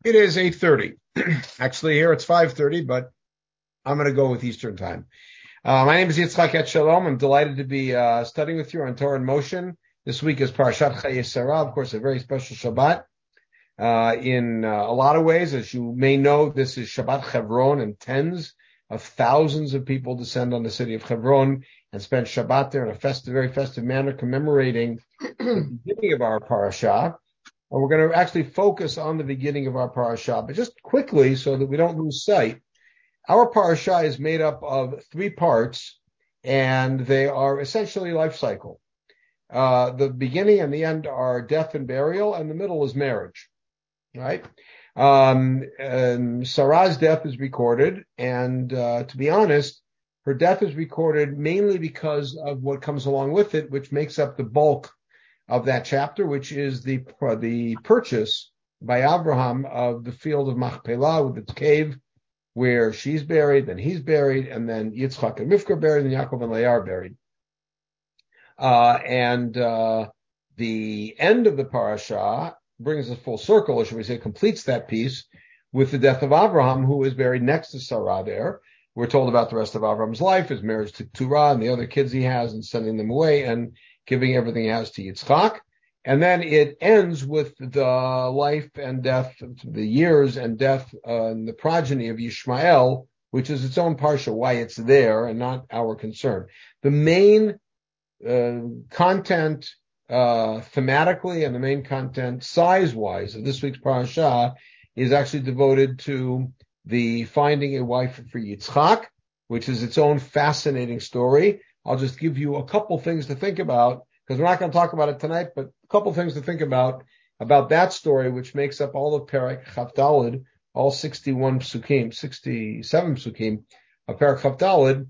It is 8:30. Actually, here it's 5:30, but I'm going to go with Eastern time. My name is Yitzchak Et Shalom. I'm delighted to be studying with you on Torah in Motion. This week is Parashat Chayei Sarah, of course, a very special Shabbat. In a lot of ways, as you may know, this is Shabbat Chevron, and tens of thousands of people descend on the city of Hebron and spend Shabbat there in a very festive manner, commemorating the beginning of our parasha. And we're going to actually focus on the beginning of our parasha, but just quickly so that we don't lose sight. Our parasha is made up of three parts, and they are essentially life cycle. The beginning and the end are death and burial, and the middle is marriage, right? And Sarah's death is recorded, and to be honest, her death is recorded mainly because of what comes along with it, which makes up the bulk of that chapter, which is the purchase by Abraham of the field of Machpelah with its cave, where she's buried, then he's buried, and then Yitzchak and Rivka are buried, and Yaakov and Leah are buried. The end of the parasha brings us full circle, or should we say completes that piece, with the death of Abraham, who is buried next to Sarah there. We're told about the rest of Abraham's life, his marriage to Turah and the other kids he has, and sending them away, and giving everything he has to Yitzchak. And then it ends with the life and death, the years and death, and the progeny of Yishmael, which is its own parsha, why it's there and not our concern. The main content thematically and the main content size-wise of this week's parasha is actually devoted to the finding a wife for Yitzchak, which is its own fascinating story. I'll just give you a couple things to think about, because we're not going to talk about it tonight, but a couple things to think about that story, which makes up all of Perek Chaf Daled, all 67 psukim of Perek Chaf Daled,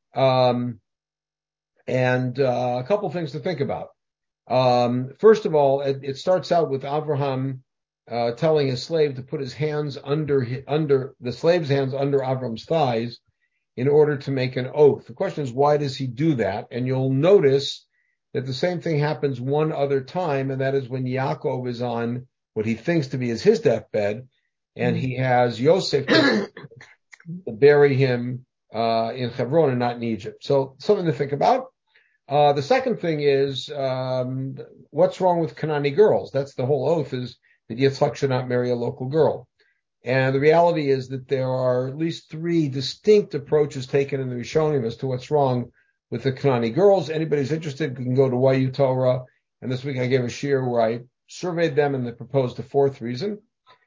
and a couple things to think about. First of all, it starts out with Abraham telling his slave to put his hands under the slave's hands under Avram's thighs in order to make an oath. The question is, why does he do that? And you'll notice that the same thing happens one other time, and that is when Yaakov is on what he thinks to be his deathbed, and he has Yosef to bury him in Hebron and not in Egypt. So something to think about. The second thing is, what's wrong with Canaanite girls? That's the whole oath, is that Yitzchak should not marry a local girl. And the reality is that there are at least three distinct approaches taken in the Rishonim as to what's wrong with the Canaanite girls. Anybody who's interested can go to YU Torah. And this week I gave a shiur where I surveyed them and they proposed a fourth reason.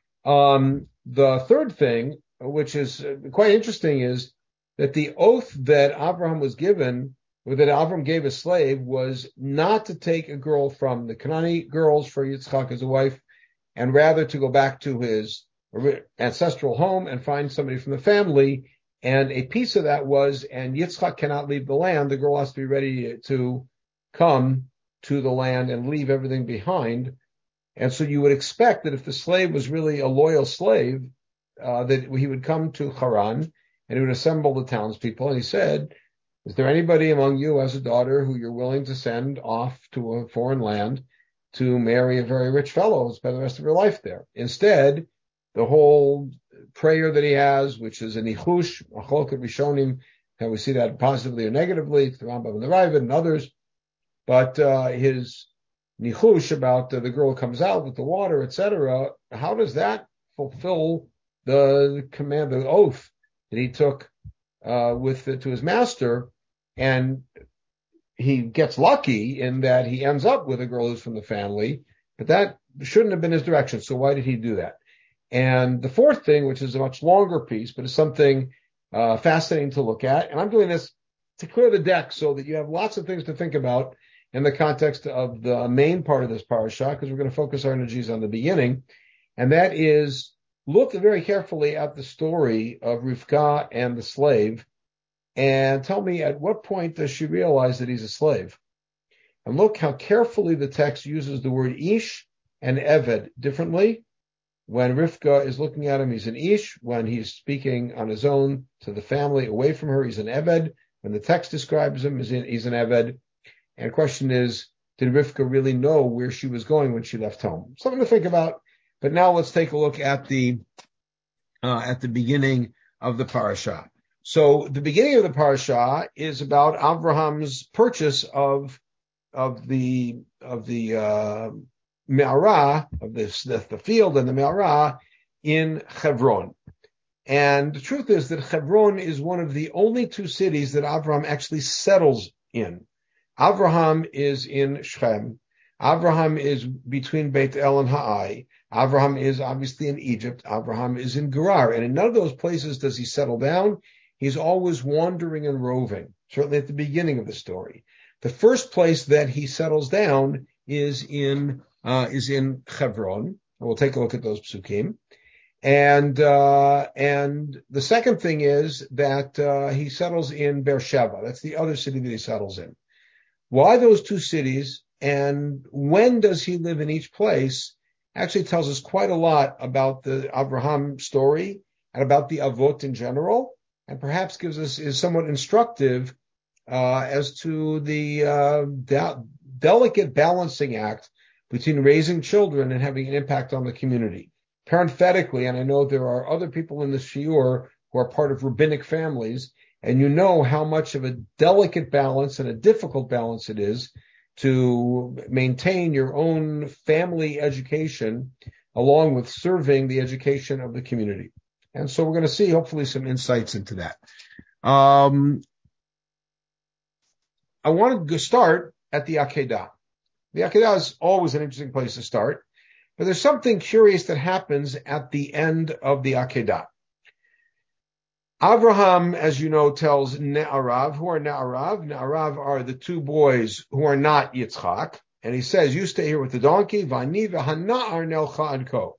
The third thing, which is quite interesting, is that the oath that Abraham was given, or that Abraham gave a slave, was not to take a girl from the Canaanite girls for Yitzchak as a wife, and rather to go back to his ancestral home and find somebody from the family. And a piece of that was, and Yitzchak cannot leave the land, the girl has to be ready to come to the land and leave everything behind. And so you would expect that if the slave was really a loyal slave, that he would come to Haran and he would assemble the townspeople. And he said, is there anybody among you as a daughter who you're willing to send off to a foreign land to marry a very rich fellow and spend the rest of her life there? Instead, the whole prayer that he has, which is a nichush, a cholok rishonim, and we see that positively or negatively, the Rambam and the Ravid and others, but his nichush about the girl comes out with the water, etc., how does that fulfill the command, the oath that he took to his master? And he gets lucky in that he ends up with a girl who's from the family, but that shouldn't have been his direction. So why did he do that? And the fourth thing, which is a much longer piece, but is something fascinating to look at, and I'm doing this to clear the deck so that you have lots of things to think about in the context of the main part of this parasha, because we're going to focus our energies on the beginning, and that is, look very carefully at the story of Rivka and the slave, and tell me at what point does she realize that he's a slave? And look how carefully the text uses the word ish and eved differently. When Rivka is looking at him, he's an ish. When he's speaking on his own to the family away from her, he's an eved. When the text describes him, he's an eved. And the question is, did Rivka really know where she was going when she left home? Something to think about. But now let's take a look at the beginning of the parasha. So the beginning of the parasha is about Abraham's purchase of the me'ara, of the field and the me'ara in Hebron. And the truth is that Hebron is one of the only two cities that Abraham actually settles in. Abraham is in Shechem. Abraham is between Beit El and Ha'ai. Abraham is obviously in Egypt. Abraham is in Gerar. And in none of those places does he settle down. He's always wandering and roving, certainly at the beginning of the story. The first place that he settles down is in Hebron. We'll take a look at those psukim. And the second thing is that he settles in Beersheba. That's the other city that he settles in. Why those two cities and when does he live in each place actually tells us quite a lot about the Abraham story and about the Avot in general, and perhaps is somewhat instructive as to the delicate balancing act between raising children and having an impact on the community. Parenthetically, and I know there are other people in the shiur who are part of rabbinic families, and you know how much of a delicate balance and a difficult balance it is to maintain your own family education along with serving the education of the community. And so we're going to see hopefully some insights into that. I want to start at the Akedah. The Akedah is always an interesting place to start, but there's something curious that happens at the end of the Akedah. Abraham, as you know, tells Ne'arav. Who are Ne'arav? Ne'arav are the two boys who are not Yitzchak. And he says, you stay here with the donkey, Vani v'hana'ar nelcha adko.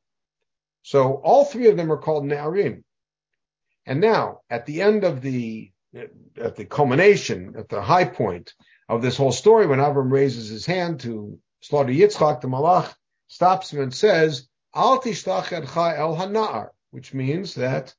So all three of them are called Ne'arim. And now, at the end of at the culmination, at the high point of this whole story, when Abraham raises his hand to slaughter Yitzchak, the Malach stops him and says, Al tishlach yadcha el hana'ar, which means that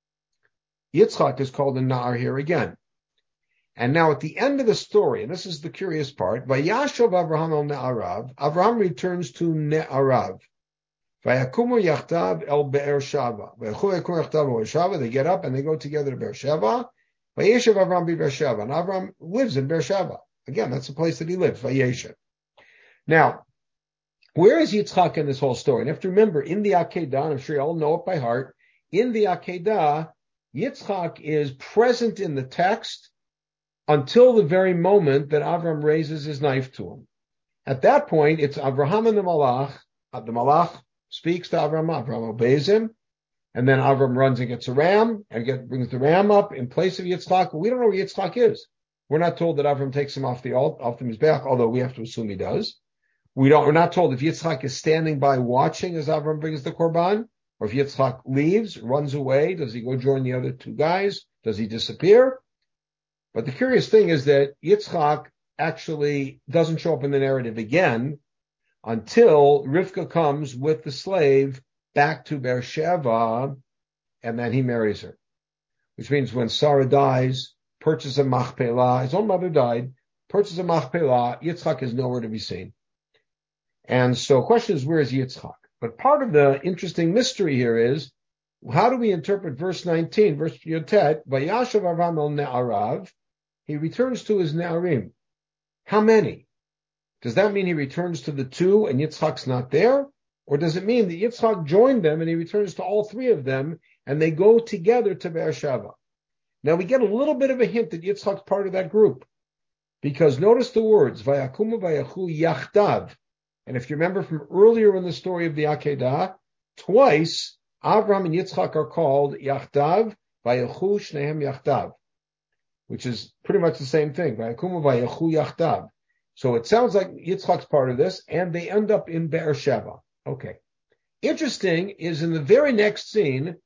Yitzchak is called a Na'ar here again. And now at the end of the story, and this is the curious part, Vayashav Avraham el Ne'arav, Avraham returns to Ne'arav. Vayakumu yachtav el Be'ersheva. Vayakumu yachtav el Be'ersheva. They get up and they go together to Beersheba. Vayeshev Avraham be Beersheba. And Avraham lives in Beersheba. Again, that's the place that he lives, Vayeshev. Now, where is Yitzchak in this whole story? And you have to remember, in the Akedah, I'm sure you all know it by heart, in the Akedah, Yitzchak is present in the text until the very moment that Avram raises his knife to him. At that point, it's Avraham and the Malach. The Malach speaks to Avram. Avram obeys him. And then Avram runs and gets a ram and brings the ram up in place of Yitzchak. We don't know where Yitzchak is. We're not told that Avram takes him off the Mizbeach, although we have to assume he does. We're not told if Yitzchak is standing by watching as Avram brings the Korban. Or if Yitzchak leaves, runs away, does he go join the other two guys? Does he disappear? But the curious thing is that Yitzchak actually doesn't show up in the narrative again until Rivka comes with the slave back to Beersheba, and then he marries her. Which means when Sarah dies, purchases a Machpelah, his own mother died, purchases a Machpelah, Yitzchak is nowhere to be seen. And so the question is, where is Yitzchak? But part of the interesting mystery here is, how do we interpret verse 19, verse Yotet, Vayashav Avraham el Ne'arav, he returns to his Ne'arim. How many? Does that mean he returns to the two and Yitzchak's not there? Or does it mean that Yitzchak joined them and he returns to all three of them and they go together to Beersheba? Now we get a little bit of a hint that Yitzchak's part of that group. Because notice the words, Vayakumu Vayachu Yachtav. And if you remember from earlier in the story of the Akedah, twice Avraham and Yitzchak are called Yachtav, Vayachu Shnehem Yachtav, which is pretty much the same thing. Vayakumu Vayachu Yachtav. So it sounds like Yitzchak's part of this, and they end up in Beersheba. Okay. Interesting is in the very next scene,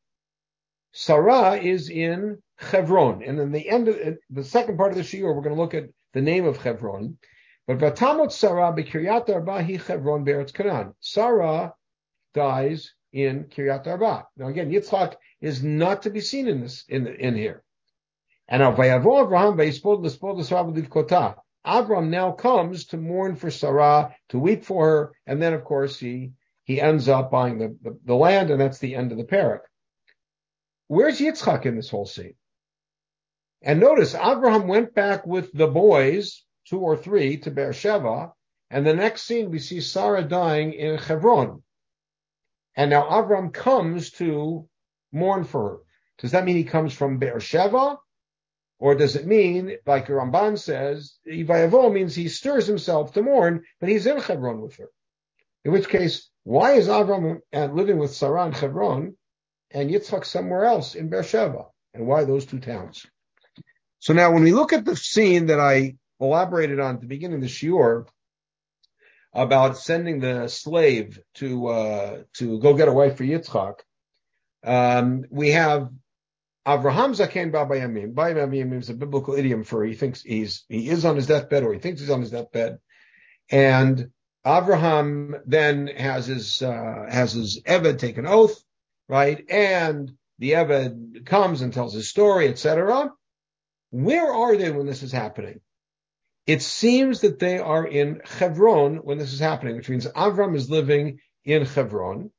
Sarah is in Hebron. And in the end of the second part of the shiur, we're going to look at the name of Hebron. But Vatamot Sarah b'Kiryat Arba hi Hebron be'Eretz Canaan. Sarah dies in Kiryat Arba. Now again, Yitzchak is not to be seen in this in here. And now Vayavo Avraham vayispod l'spod l'Sarah v'livkota. Avram now comes to mourn for Sarah, to weep for her, and then of course he he ends up buying the land, and that's the end of the parak. Where's Yitzchak in this whole scene? And notice, Abraham went back with the boys, 2 or 3, to Beersheba, and the next scene we see Sarah dying in Hebron. And now Abraham comes to mourn for her. Does that mean he comes from Beersheba? Or does it mean, like the Ramban says, Ivayavo means he stirs himself to mourn, but he's in Hebron with her. In which case, why is Abraham living with Sarah in Hebron and Yitzchak somewhere else in Beersheba? And why those 2 towns? So now when we look at the scene that I elaborated on at the beginning of the shiur about sending the slave to go get a wife for Yitzchak, we have Avraham Zaken Ba Bayamim. Bayamim is a biblical idiom for he thinks he is on his deathbed, or he thinks he's on his deathbed. And Avraham then has his Eved take an oath, right? And the Eved comes and tells his story, etc. Where are they when this is happening? It seems that they are in Hebron when this is happening, which means Avram is living in Hebron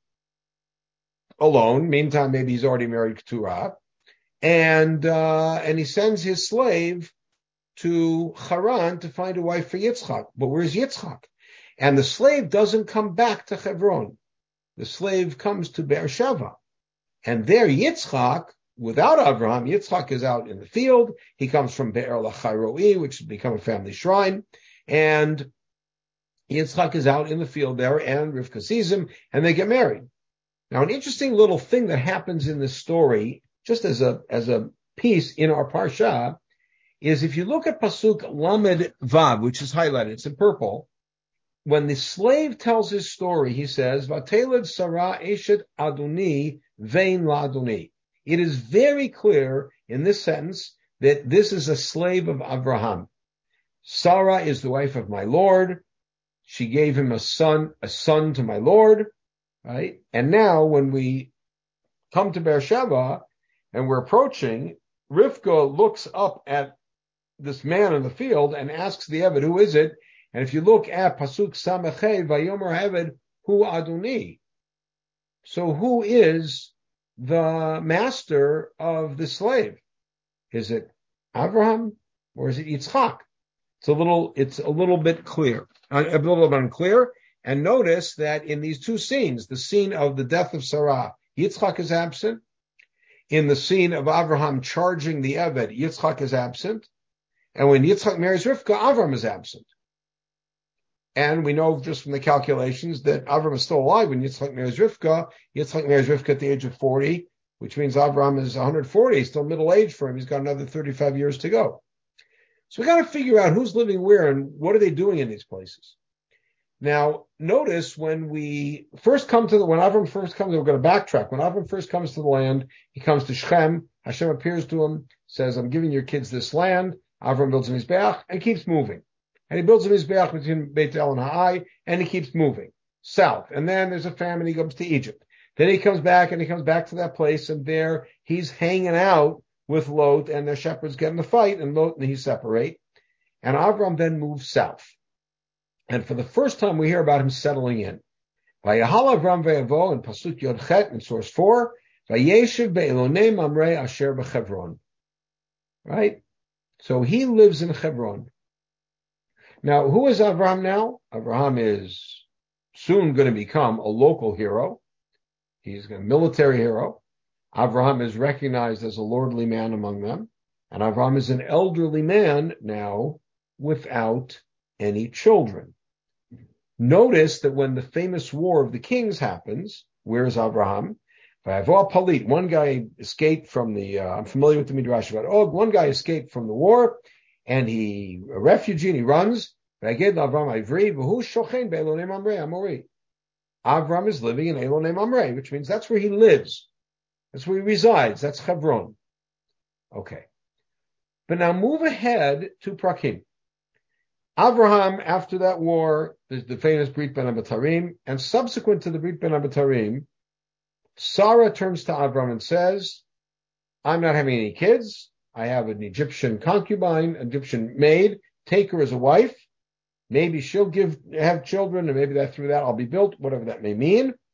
alone. Meantime, maybe he's already married Keturah. And he sends his slave to Haran to find a wife for Yitzchak. But where's Yitzchak? And the slave doesn't come back to Hebron. The slave comes to Beersheba. And there Yitzchak, without Abraham, Yitzchak is out in the field. He comes from Be'er Lachairoi, which has become a family shrine. And Yitzchak is out in the field there, and Rivka sees him, and they get married. Now, an interesting little thing that happens in this story, just as a piece in our parsha, is if you look at Pasuk Lamed Vav, which is highlighted, it's in purple, when the slave tells his story, he says, Vateled Sarah Eshet Adoni Vein Ladoni. It is very clear in this sentence that this is a slave of Abraham. Sarah is the wife of my Lord. She gave him a son to my Lord, right? And now when we come to Beersheba and we're approaching, Rivka looks up at this man in the field and asks the Eved, who is it? And if you look at Pasuk Samechei, Vayomer Eved, Hu Adoni. So who is the master of the slave? Is it Abraham or is it Yitzchak? It's a little bit clear, a little bit unclear. And notice that in these 2 scenes, the scene of the death of Sarah, Yitzchak is absent. In the scene of Abraham charging the Eved, Yitzchak is absent. And when Yitzchak marries Rivka, Avram is absent. And we know just from the calculations that Avram is still alive when Yitzchak marries Rivka. Yitzchak marries Rivka at the age of 40, which means Avram is 140. He's still middle-aged for him. He's got another 35 years to go. So we got to figure out who's living where and what are they doing in these places. Now, notice when we first come to when Avram first comes, we're going to backtrack. When Avram first comes to the land, he comes to Shechem. Hashem appears to him, says, I'm giving your kids this land. Avram builds a mizbeach and keeps moving. And he builds a mizbeach between Beit El and Ha'ai, and he keeps moving south. And then there's a famine, he goes to Egypt. Then he comes back to that place, and there he's hanging out with Lot, and the shepherds get in a fight, and Lot and he separate. And Avram then moves south. And for the first time, we hear about him settling in. Vayahal Avram ve'avo in Pasuk Yod Chet in source 4, Vayeshiv be'elonei mamrei asher b'Chevron. Right? So he lives in Hebron. Now, who is Avraham now? Avraham is soon going to become a local hero. He's a military hero. Avraham is recognized as a lordly man among them. And Avraham is an elderly man now without any children. Notice that when the famous war of the kings happens, where is Avraham? Palit, one guy escaped from the, I'm familiar with the Midrash about Og, one guy escaped from the war, and a refugee, and he runs. Avram is living in Elonei Mamre, which means that's where he lives. That's where he resides. That's Hebron. Okay. But now move ahead to Prakim. Avraham, after that war, there's the famous Brit Ben Abatarim, and subsequent to the Brit Ben Abatarim, Sarah turns to Avram and says, I'm not having any kids. I have an Egyptian concubine, Egyptian maid. Take her as a wife. Maybe she'll have children, and maybe through that I'll be built, whatever that may mean.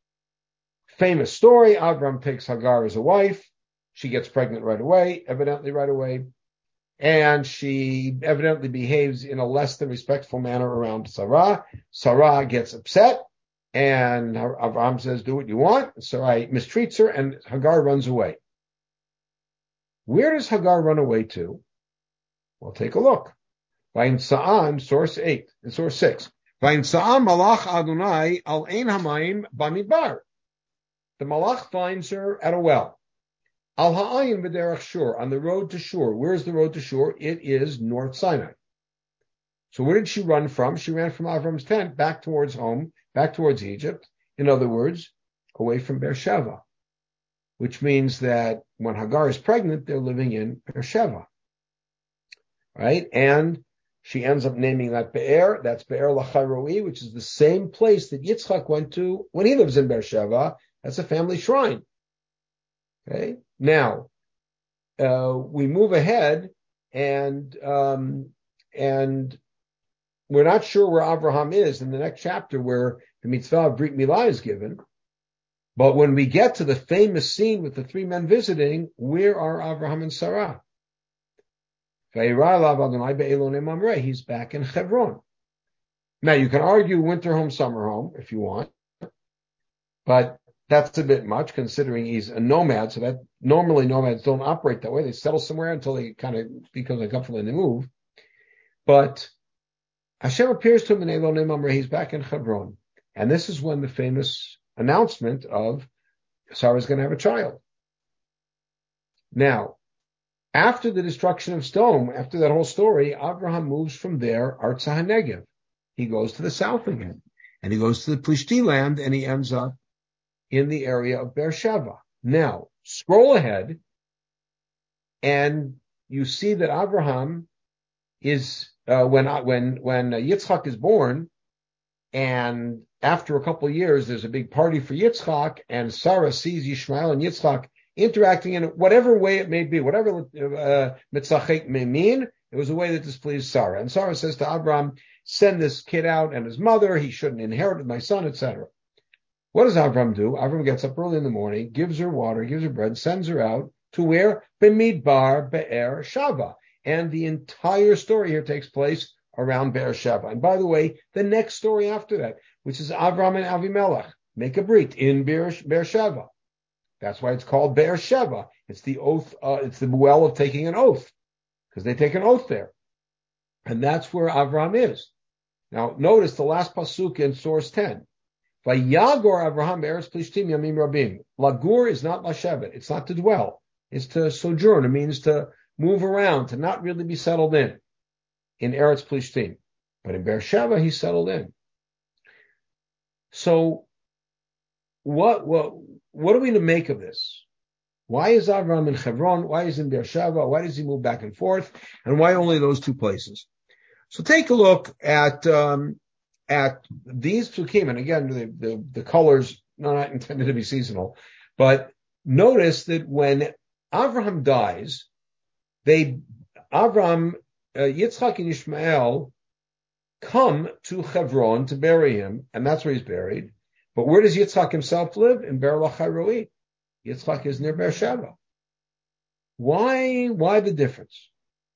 Famous story, Avram takes Hagar as a wife. She gets pregnant right away, evidently right away. And she evidently behaves in a less than respectful manner around Sarah. Sarah gets upset, and Avram says, do what you want. Sarai mistreats her, and Hagar runs away. Where does Hagar run away to? Well, take a look. Vayin Sa'an, source 8, and source 6. Vayin Sa'an malach Adonai al ein hamayim bamidbar. The malach finds her at a well. Al ha'ayin v'derech Shur, on the road to Shur. Where's the road to Shur? It is North Sinai. So where did she run from? She ran from Avram's tent back towards home, back towards Egypt. In other words, away from Beersheba, which means that when Hagar is pregnant, they're living in Beersheba, right? And she ends up naming that Be'er. That's Be'er Lachai, which is the same place that Yitzchak went to when he lives in Beersheba. That's a family shrine. Okay. Now, we move ahead and we're not sure where Abraham is in the next chapter where the mitzvah of Brit Milah is given. But when we get to the famous scene with the three men visiting, where are Abraham and Sarah? He's back in Hebron. Now, you can argue winter home, summer home, if you want, but that's a bit much considering he's a nomad. So that normally nomads don't operate that way. They settle somewhere until they kind of become uncomfortable and they move. But Hashem appears to him in Elonim Mamre. He's back in Hebron. And this is when the famous announcement of Sarah's going to have a child. Now, after the destruction of Sodom, after that whole story, Abraham moves from there, Artsah HaNegev. He goes to the south again. And he goes to the Plishti land and he ends up in the area of Beersheba. Now, scroll ahead and you see that Abraham is, when Yitzchak is born, and after a couple of years, there's a big party for Yitzchak, and Sarah sees Yishmael and Yitzchak interacting in whatever way it may be, whatever mitzachek may mean, it was a way that displeased Sarah. And Sarah says to Abraham, send this kid out and his mother, he shouldn't inherit my son, etc. What does Abraham do? Abraham gets up early in the morning, gives her water, gives her bread, sends her out to where? Bemidbar Be'er Shava. And the entire story here takes place around Beersheba. And by the way, the next story after that, which is Avram and Avimelech, make a brit in Beersheba. That's why it's called Beersheba. It's the oath, it's the well of taking an oath, because they take an oath there. And that's where Avram is. Now, notice the last pasuk in source 10. Vayagor Avraham be'eretz Plishtim yamim rabim. Lagur is not lashevet. It's not to dwell. It's to sojourn. It means to move around, to not really be settled in Eretz Plishtim. But in Beersheba, he's settled in. So, what are we to make of this? Why is Avram in Hebron? Why is he in Beersheba? Why does he move back and forth? And why only those two places? So take a look at these psukim, and again, the colors not intended to be seasonal, but notice that when Avraham dies, Yitzchak and Ishmael come to Hebron to bury him, and that's where he's buried. But where does Yitzchak himself live? In Be'er Lachai Roi. Yitzchak is near Beersheba. Why the difference?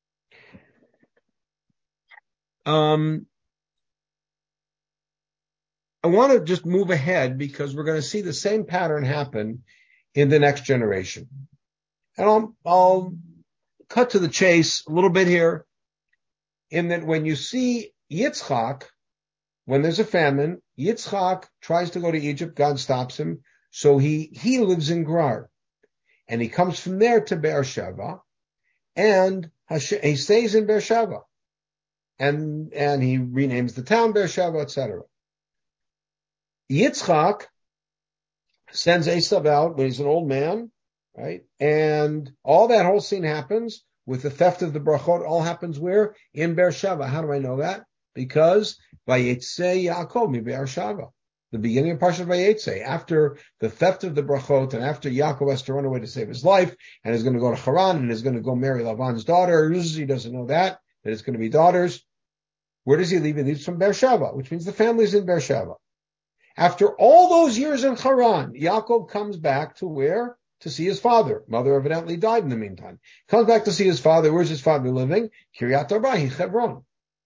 I want to just move ahead because we're going to see the same pattern happen in the next generation. And I'll cut to the chase a little bit here in that when you see Yitzchak, when there's a famine, Yitzchak tries to go to Egypt, God stops him, so he lives in Gerar. And he comes from there to Beersheba, and he stays in Beersheba. And he renames the town Beersheba, etc. Yitzchak sends Esav out when he's an old man, right? And all that whole scene happens with the theft of the brachot. All happens where? In Beersheba. How do I know that? Because Vayetze Yaakov mi Beersheba. The beginning of Parshat Vayetze, after the theft of the brachot and after Yaakov has to run away to save his life and is going to go to Haran and is going to go marry Lavan's daughter. He doesn't know that it's going to be daughters. Where does he leave? He leaves from Beersheba, which means the family's in Beersheba. After all those years in Haran, Yaakov comes back to where? To see his father. Mother evidently died in the meantime. Comes back to see his father. Where's his father living? Kiryat Arba, Hebron.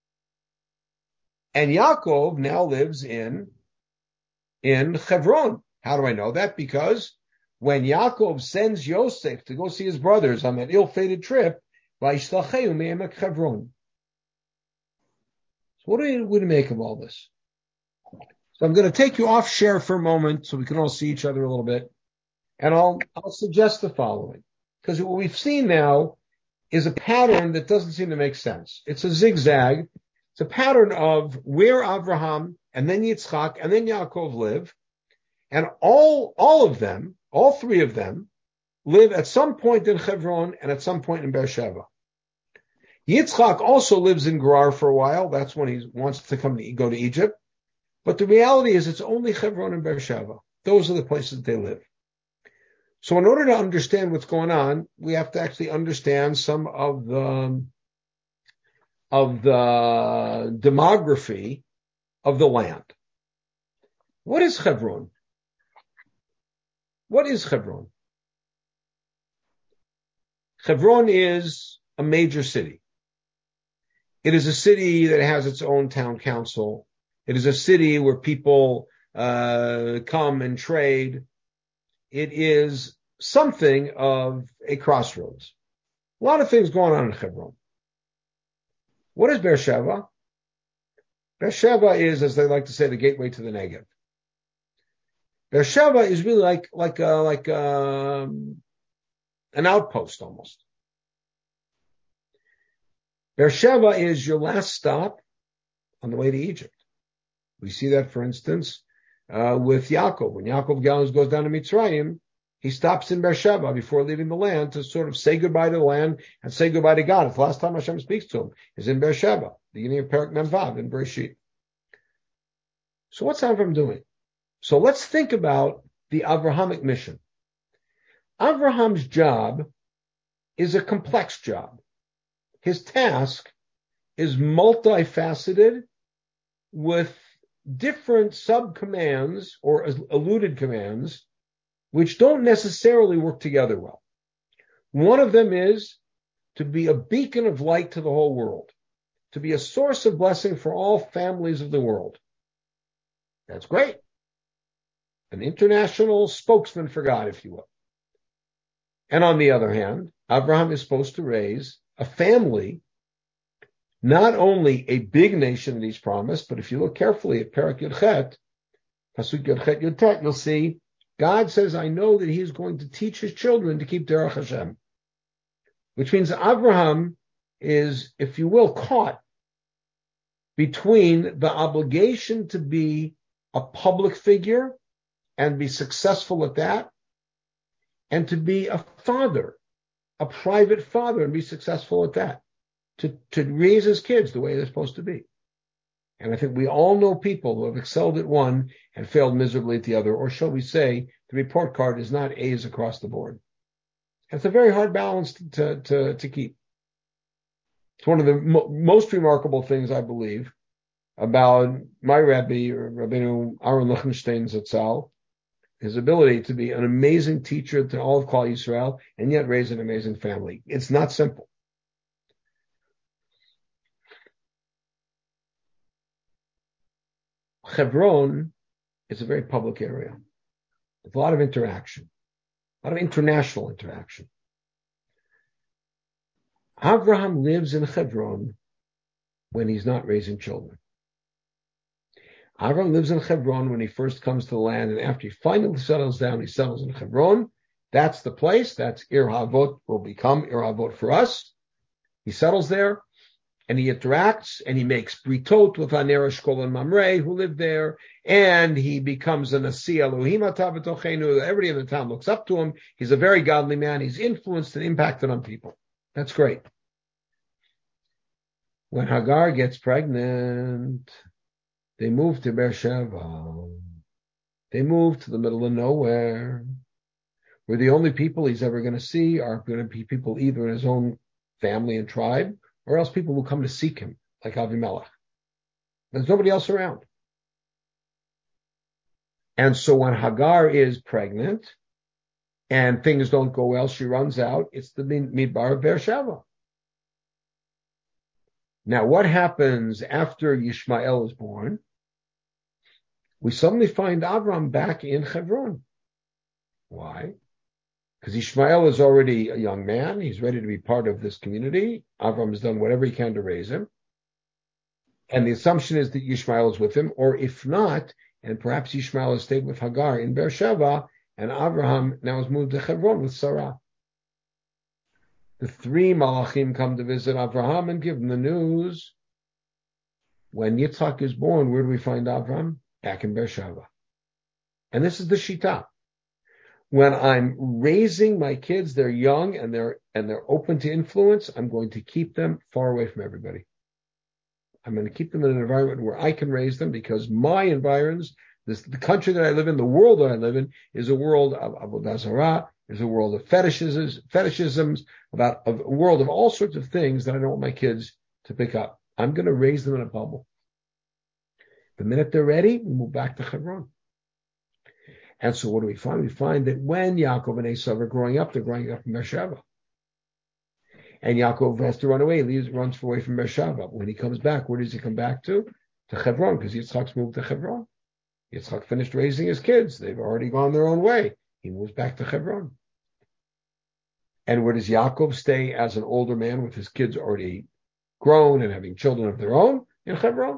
And Yaakov now lives in Hebron. How do I know that? Because when Yaakov sends Yosef to go see his brothers on that ill-fated trip, Vayishlacheu me'emek Hebron. So what do we make of all this? So I'm going to take you off share for a moment so we can all see each other a little bit. And I'll suggest the following. Because what we've seen now is a pattern that doesn't seem to make sense. It's a zigzag. It's a pattern of where Avraham and then Yitzchak and then Yaakov live. And all of them, all three of them, live at some point in Hebron and at some point in Beersheba. Yitzchak also lives in Gerar for a while. That's when he wants to go to Egypt. But the reality is it's only Hebron and Beersheba. Those are the places that they live. So in order to understand what's going on, we have to actually understand some of the demography of the land. What is Hebron? What is Hebron? Hebron is a major city. It is a city that has its own town council. It is a city where people come and trade. It is something of a crossroads. A lot of things going on in Hebron. What is Beersheba? Beersheba is, as they like to say, the gateway to the Negev. Beersheba is really like an outpost almost. Beersheba is your last stop on the way to Egypt. We see that, for instance, with Yaakov. When Yaakov goes down to Mitzrayim, he stops in Beersheba before leaving the land to sort of say goodbye to the land and say goodbye to God. It's the last time Hashem speaks to him is in Beersheba, beginning of Perek Mem Vav in Bereshit. So what's Avram doing? So let's think about the Avrahamic mission. Avraham's job is a complex job. His task is multifaceted with different sub-commands or eluded commands which don't necessarily work together well. One of them is to be a beacon of light to the whole world, to be a source of blessing for all families of the world. That's great. An international spokesman for God, if you will. And on the other hand, Abraham is supposed to raise a family, not only a big nation that he's promised, but if you look carefully at Perek Yud-Chet, Pasuk Yud-Chet Yud-Tet, you'll see God says, I know that he is going to teach his children to keep Derech Hashem, which means Abraham is, if you will, caught between the obligation to be a public figure and be successful at that, and to be a father, a private father, and be successful at that, to raise his kids the way they're supposed to be. And I think we all know people who have excelled at one and failed miserably at the other, or shall we say, the report card is not A's across the board. It's a very hard balance to keep. It's one of the most remarkable things, I believe, about my Rabbi, Rabbeinu Aaron Lichtenstein Zatzal, his ability to be an amazing teacher to all of Klal Yisrael and yet raise an amazing family. It's not simple. Hebron is a very public area with a lot of interaction, a lot of international interaction. Abraham lives in Hebron when he's not raising children. Abraham lives in Hebron when he first comes to the land, and after he finally settles down, he settles in Hebron. That's the place. That's Ir Havot, will become Ir Havot for us. He settles there, and he interacts, and he makes britot with Aner, Eshkol, and Mamre, who live there, and he becomes a Nasi Elohim Atav B'tochenu. Everybody in the town looks up to him. He's a very godly man. He's influenced and impacted on people. That's great. When Hagar gets pregnant, they move to Beersheba. They move to the middle of nowhere, where the only people he's ever going to see are going to be people either in his own family and tribe, or else people will come to seek him, like Avimelech. There's nobody else around. And so when Hagar is pregnant and things don't go well, she runs out. It's the Midbar of Beersheba. Now, what happens after Yishmael is born? We suddenly find Avram back in Hebron. Why? Because Ishmael is already a young man. He's ready to be part of this community. Avram has done whatever he can to raise him. And the assumption is that Ishmael is with him, or if not, and perhaps Ishmael has stayed with Hagar in Beersheba, and Abraham now has moved to Hebron with Sarah. The three Malachim come to visit Abraham and give him the news. When Yitzchak is born, where do we find Abraham? Back in Beersheba. And this is the Shita. When I'm raising my kids, they're young and they're open to influence, I'm going to keep them far away from everybody. I'm going to keep them in an environment where I can raise them, because my environs, the country that I live in, the world that I live in, is a world of Avodah Zarah, is a world of fetishisms, a world of all sorts of things that I don't want my kids to pick up. I'm going to raise them in a bubble. The minute they're ready, we move back to Hebron. And so what do we find? We find that when Yaakov and Esav are growing up, they're growing up in Beersheba. And Yaakov has to run away, runs away from Beersheba. When he comes back, where does he come back to? To Hebron, because Yitzchak's moved to Hebron. Yitzchak finished raising his kids. They've already gone their own way. He moves back to Hebron. And where does Yaakov stay as an older man with his kids already grown and having children of their own? In Hebron.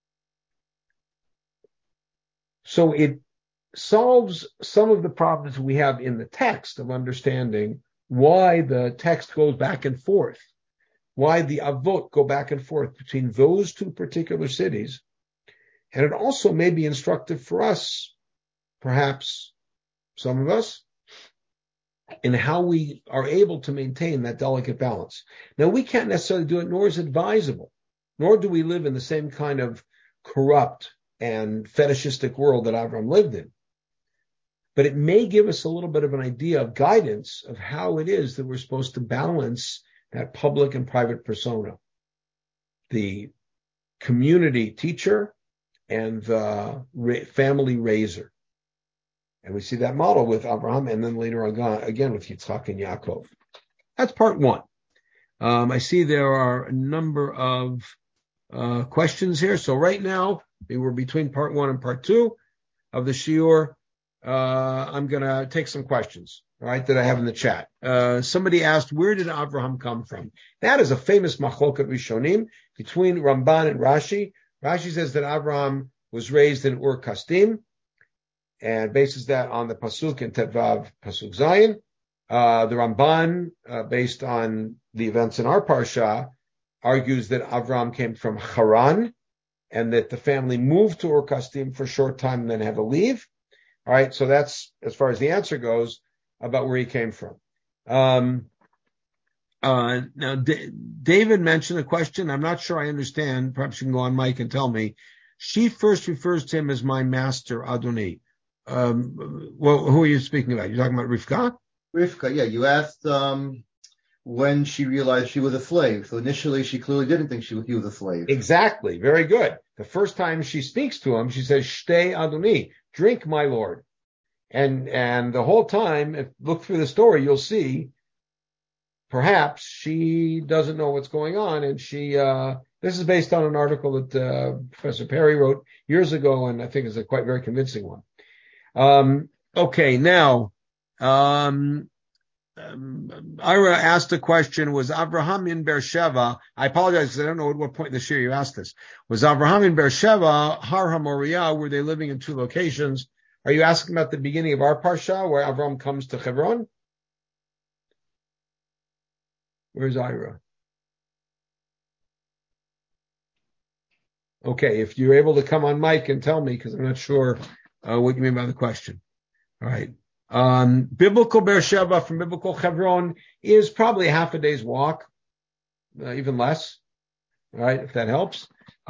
So it solves some of the problems we have in the text of understanding why the text goes back and forth, why the avot go back and forth between those two particular cities. And it also may be instructive for us, perhaps some of us, in how we are able to maintain that delicate balance. Now, we can't necessarily do it, nor is it advisable, nor do we live in the same kind of corrupt and fetishistic world that Avram lived in. But it may give us a little bit of an idea of guidance of how it is that we're supposed to balance that public and private persona, the community teacher and the family raiser. And we see that model with Abraham, and then later on again with Yitzchak and Yaakov. That's part one. I see there are a number of questions here. So right now, we're between part one and part two of the shiur. I'm going to take some questions, all right, that I have in the chat. Somebody asked, where did Abraham come from? That is a famous machloket rishonim between Ramban and Rashi. Rashi says that Abraham was raised in Ur Kasdim and bases that on the pasuk in Tetvav pasuk Zayin. The Ramban, based on the events in our parsha, argues that Abraham came from Haran and that the family moved to Ur Kasdim for a short time and then had to leave. All right, so that's as far as the answer goes about where he came from. Now, David mentioned a question. I'm not sure I understand. Perhaps you can go on mic and tell me. She first refers to him as my master, Adoni. Well, who are you speaking about? You're talking about Rivka? Rivka, yeah. You asked when she realized she was a slave. So initially, she clearly didn't think he was a slave. Exactly. Very good. The first time she speaks to him, she says, Shtei Adoni, drink, my lord. And the whole time, if you look through the story, you'll see perhaps she doesn't know what's going on. And this is based on an article that Professor Perry wrote years ago, and I think is a quite very convincing one. Okay, now, Ira asked a question, was Abraham in Beersheba? I apologize because I don't know at what point in the shiur you asked this. Was Abraham in Beersheba, Har HaMoriah, were they living in two locations? Are you asking about the beginning of our parsha, where Abraham comes to Hebron? Where's Ira? Okay, if you're able to come on mic and tell me, because I'm not sure what you mean by the question. All right. Biblical Beersheba from biblical Hebron is probably half a day's walk, even less. All right, if that helps.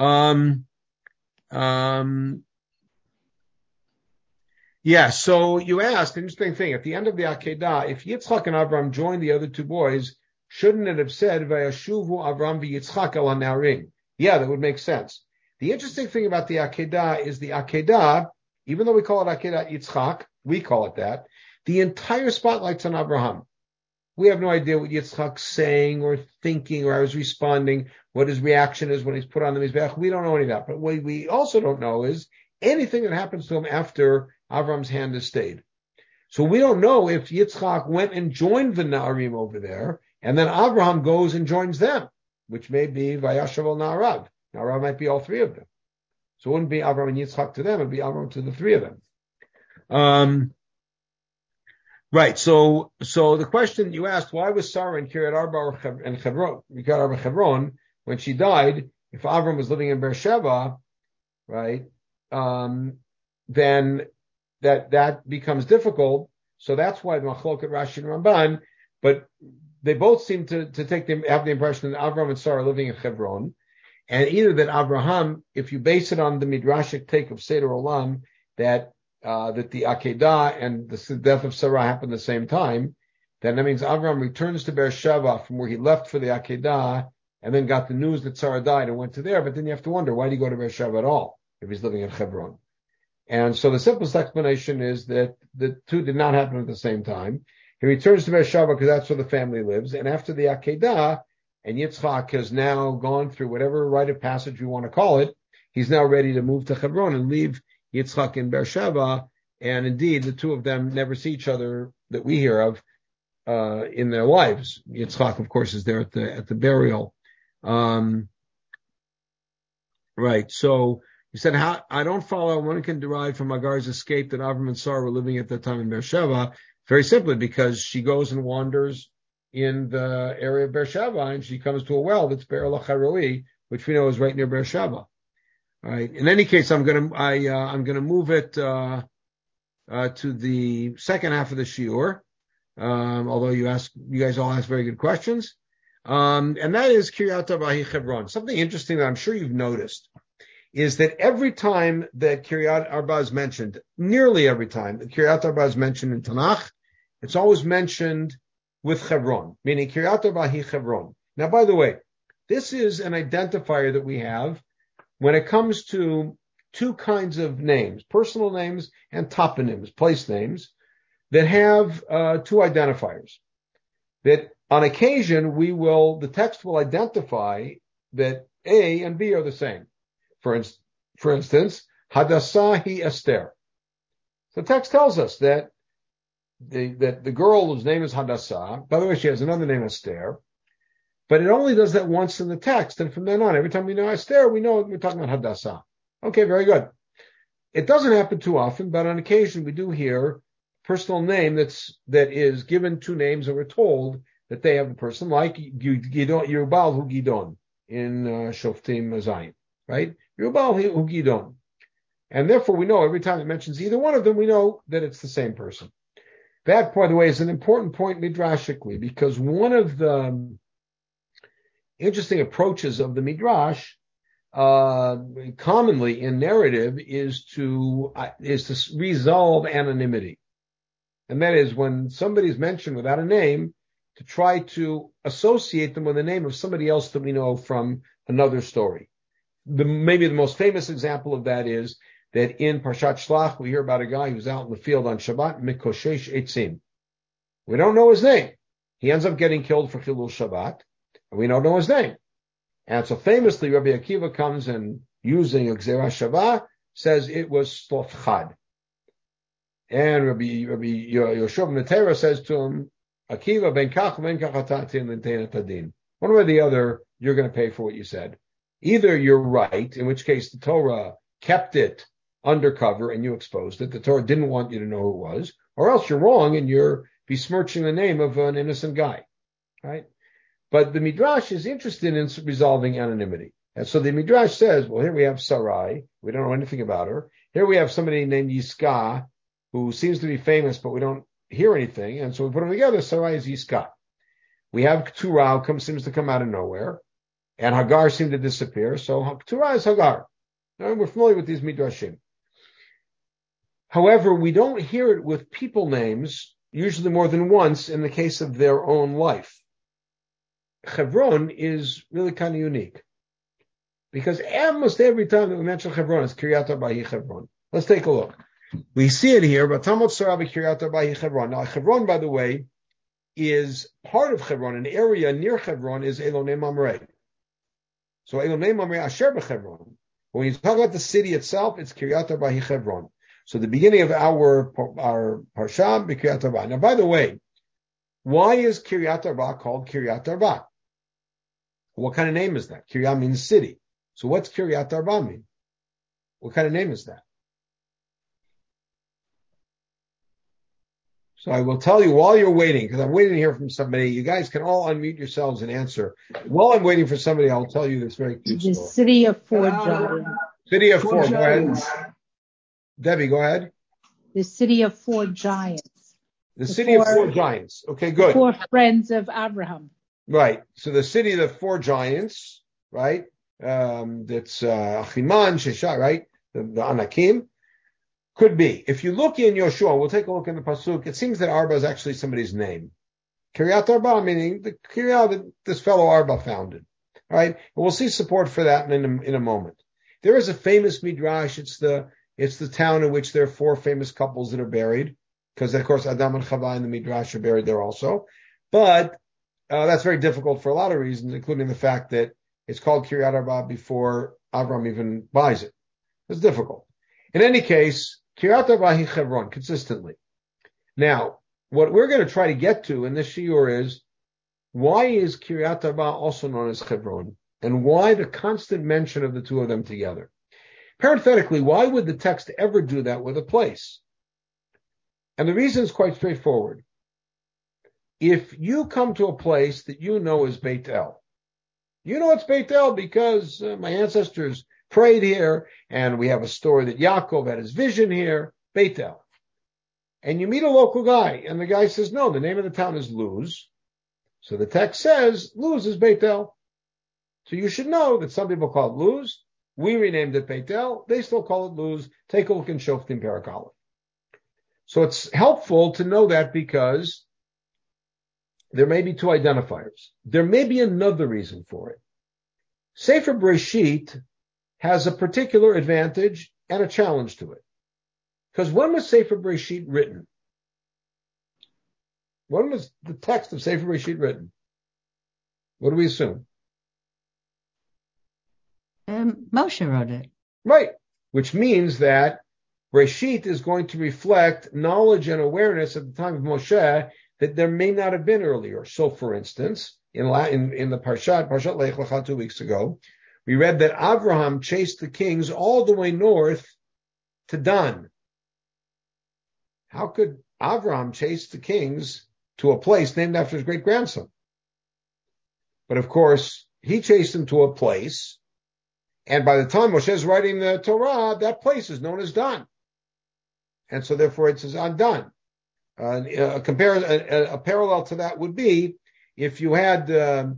Yeah, so you asked, interesting thing, at the end of the Akedah, if Yitzchak and Avram joined the other two boys, shouldn't it have said, Vayashuvu Avram v'Yitzchak el ha'narim? Yeah, that would make sense. The interesting thing about the Akedah is the Akedah even though we call it Akedat Yitzchak, we call it that, the entire spotlight's on Abraham. We have no idea what Yitzchak's saying or thinking or how he's responding, what his reaction is when he's put on the Mizbeach. We don't know any of that. But what we also don't know is anything that happens to him after Avram's hand is stayed. So we don't know if Yitzchak went and joined the Na'arim over there, and then Abraham goes and joins them, which may be Vayashav al Na'arav. Na'arav might be all three of them. So it wouldn't be Abraham and Yitzchak to them, it'd be Abraham to the three of them. Right. So the question you asked, why was Sarah in Kiryat Arba and Hebron, when she died, if Avram was living in Beersheba, right, then that becomes difficult. So that's why the Machloket Rashi and Ramban, but they both seem to have the impression that Avram and Sarah are living in Hebron, and either that Abraham, if you base it on the Midrashic take of Seder Olam, that the Akedah and the death of Sarah happened at the same time, then that means Avram returns to Beersheba from where he left for the Akedah and then got the news that Sarah died and went to there. But then you have to wonder, why did he go to Beersheba at all if he's living in Hebron? And so the simplest explanation is that the two did not happen at the same time. He returns to Beersheba because that's where the family lives. And after the Akedah, and Yitzchak has now gone through whatever rite of passage you want to call it, he's now ready to move to Hebron and leave Yitzchak in Beersheba, and indeed the two of them never see each other that we hear of in their lives. Yitzchak, of course, is there at the burial. Right. So he said, "How I don't follow. One can derive from Agar's escape that Avram and Sarah were living at that time in Beersheba very simply because she goes and wanders in the area of Beersheba and she comes to a well that's Be'er Lacharoi, which we know is right near Beersheba." All right. In any case, I'm gonna move it to the second half of the shiur. Although you guys all ask very good questions, and that is Kiryat Arba Hebron. Something interesting that I'm sure you've noticed is that every time that Kiryat Arba is mentioned, nearly every time that Kiryat Arba is mentioned in Tanakh, it's always mentioned with Hebron, meaning Kiryat Arba Hebron. Now, by the way, this is an identifier that we have when it comes to two kinds of names, personal names and toponyms, place names, that have two identifiers. That on occasion, the text will identify that A and B are the same. For instance, Hadassah hi Esther. The text tells us that the girl whose name is Hadassah, by the way, she has another name, Esther, but it only does that once in the text, and from then on, every time we know Esther, we know we're talking about Hadassah. Okay, very good. It doesn't happen too often, but on occasion we do hear personal name that is given two names, and we're told that they have a person, like Gidon, Yerubal hu Gidon in Shoftim Zayin, right? Yerubal hu Gidon. And therefore we know every time it mentions either one of them, we know that it's the same person. That, by the way, is an important point midrashically, because one of the interesting approaches of the Midrash, commonly in narrative, is to resolve anonymity. And that is when somebody is mentioned without a name, to try to associate them with the name of somebody else that we know from another story. Maybe the most famous example of that is that in Parshat Shlach, we hear about a guy who's out in the field on Shabbat, Mikoshesh Eitzim. We don't know his name. He ends up getting killed for Chilul Shabbat, and we don't know his name. And so famously, Rabbi Akiva comes and, using a Gzerah Shavah, says it was Slof Chad. And Rabbi Yoshua ben Natera says to him, Akiva ben kach atatin l'ntein tadin. One way or the other, you're going to pay for what you said. Either you're right, in which case the Torah kept it undercover and you exposed it. The Torah didn't want you to know who it was, or else you're wrong and you're besmirching the name of an innocent guy, right? But the Midrash is interested in resolving anonymity. And so the Midrash says, well, here we have Sarai. We don't know anything about her. Here we have somebody named Yiscah, who seems to be famous, but we don't hear anything. And so we put them together. Sarai is Yiscah. We have Keturah, who seems to come out of nowhere. And Hagar seemed to disappear. So Keturah is Hagar. Now, we're familiar with these Midrashim. However, we don't hear it with people names, usually more than once, in the case of their own life. Hebron is really kind of unique, because almost every time that we mention Hebron, it's Kiryat Arba Hebron. Let's take a look. We see it here, but Talmud Sarah Kiryat Arba Hebron. Now, Hebron, by the way, is part of Hebron. An area near Hebron is Elonei Mamre. So Elonei Mamre Asher b'Hebron. When you talk about the city itself, it's Kiryat Arba Hebron. So the beginning of our Parsha, Kiryat Arba. Now, by the way, why is Kiryat Arba called Kiryat Arba? What kind of name is that? Kiryat means city. So what's Kiryat Arba mean? What kind of name is that? So I will tell you while you're waiting, because I'm waiting to hear from somebody. You guys can all unmute yourselves and answer. While I'm waiting for somebody, I'll tell you this very cute story. The city of four giants. City of four. Go ahead. Debbie, go ahead. The city of four giants. The city of four giants. Okay, good. Four friends of Abraham. Right. So the city of the four giants, right? That's Achiman, Shesha, right? The Anakim. Could be. If you look in Yoshua, we'll take a look in the Pasuk, it seems that Arba is actually somebody's name. Kiryat Arba, meaning the Kiryat that this fellow Arba founded. All right? And we'll see support for that in a moment. There is a famous midrash. It's the town in which there are four famous couples that are buried, because of course Adam and Chava in the midrash are buried there also. But that's very difficult for a lot of reasons, including the fact that it's called Kiryat Arba before Avram even buys it. It's difficult. In any case, Kiryat Arba Hebron, consistently. Now, what we're going to try to get to in this shiur is, why is Kiryat Arba also known as Hebron? And why the constant mention of the two of them together? Parenthetically, why would the text ever do that with a place? And the reason is quite straightforward. If you come to a place that you know is Beit El, you know it's Beit El because my ancestors prayed here, and we have a story that Yaakov had his vision here, Beit El. And you meet a local guy, and the guy says, no, the name of the town is Luz. So the text says, Luz is Beit El. So you should know that some people call it Luz. We renamed it Beit El. They still call it Luz. Take a look in Shoftim Perek Aleph. So it's helpful to know that because there may be two identifiers. There may be another reason for it. Sefer Breshit has a particular advantage and a challenge to it. Because when was Sefer Breshit written? When was the text of Sefer Breshit written? What do we assume? Moshe wrote it. Right. Which means that Breshit is going to reflect knowledge and awareness at the time of Moshe that there may not have been earlier. So, for instance, in the Parshat Lech Lecha 2 weeks ago, we read that Abraham chased the kings all the way north to Dan. How could Abraham chase the kings to a place named after his great-grandson? But of course, he chased them to a place, and by the time Moshe is writing the Torah, that place is known as Dan. And so therefore it says on Dan. A parallel to that would be if you had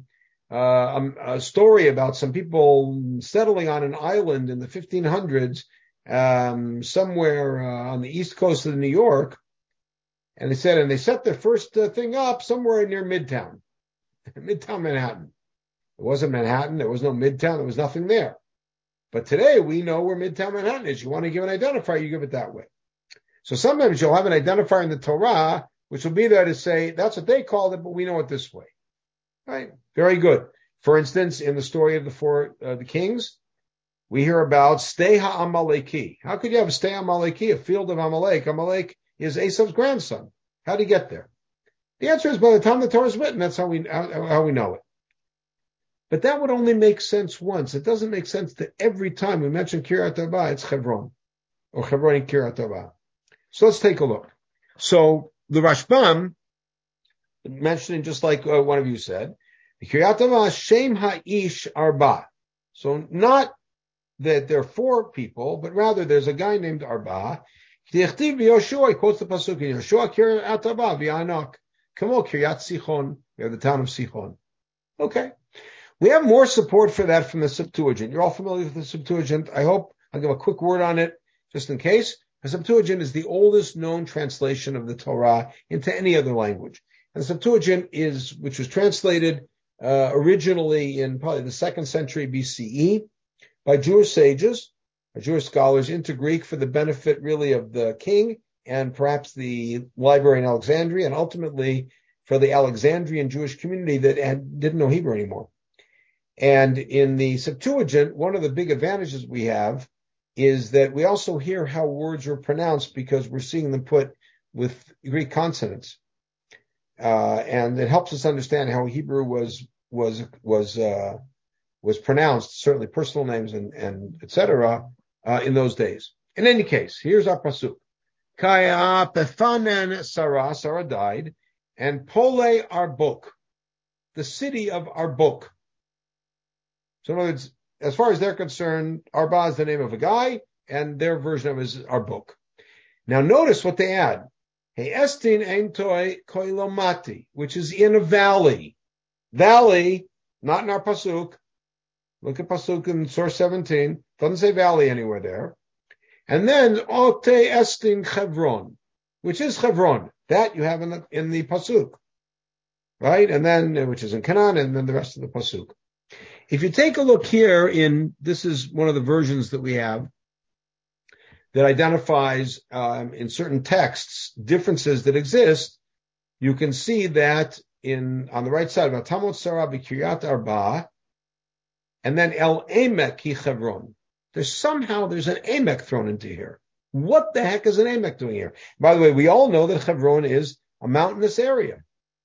a story about some people settling on an island in the 1500s, somewhere on the east coast of New York, and they set their first thing up somewhere near Midtown Manhattan. It wasn't Manhattan. There was no Midtown. There was nothing there. But today we know where Midtown Manhattan is. You want to give an identifier, you give it that way. So sometimes you'll have an identifier in the Torah, which will be there to say, that's what they called it, but we know it this way. Right? Very good. For instance, in the story of the kings, we hear about Stei HaAmaleki. How could you have a Stei HaAmaleki, a field of Amalek? Amalek is Esav's grandson. How did he get there? The answer is by the time the Torah is written, that's how we know it. But that would only make sense once. It doesn't make sense that every time we mention Kiryat Arba, it's Hebron, or Hebron and Kiryat Arba. So let's take a look. So the Rashbam, mentioning just like one of you said, Kiryat Arba, Shem Ha'ish Arba. So not that there are four people, but rather there's a guy named Arba. Yoshua, he quotes the Pasuk in Yoshua, Kiryat Arba, V'anak. Kamo Kiryat Sichon, we have the town of Sichon. Okay. We have more support for that from the Septuagint. You're all familiar with the Septuagint. I hope I'll give a quick word on it, just in case. The Septuagint is the oldest known translation of the Torah into any other language. And the Septuagint which was translated originally in probably the 2nd century BCE by Jewish sages, Jewish scholars into Greek for the benefit really of the king and perhaps the library in Alexandria, and ultimately for the Alexandrian Jewish community that didn't know Hebrew anymore. And in the Septuagint, one of the big advantages we have is that we also hear how words are pronounced because we're seeing them put with Greek consonants. And it helps us understand how Hebrew was pronounced, certainly personal names and etc. In those days. In any case, here's our pasuk. Kaya pefanen Sarah, Sarah died, and Pole Arbok, the city of Arbok. So in other words, as far as they're concerned, Arba is the name of a guy, and their version of it is Arbok. Now notice what they add. Hey, Estin Eintoi Koilomati, which is in a valley. Valley, not in our pasuk. Look at pasuk in source 17. Doesn't say valley anywhere there. And then Ote Estin Chevron, which is Chevron. That you have in the pasuk, right? And then which is in Canaan, and then the rest of the pasuk. If you take a look here this is one of the versions that we have that identifies in certain texts differences that exist. You can see that on the right side of Atamot Sarah b'Kiryat Arba, and then El Emek Ki Chevron. There's an Emek thrown into here. What the heck is an Emek doing here? By the way, we all know that Chevron is a mountainous area,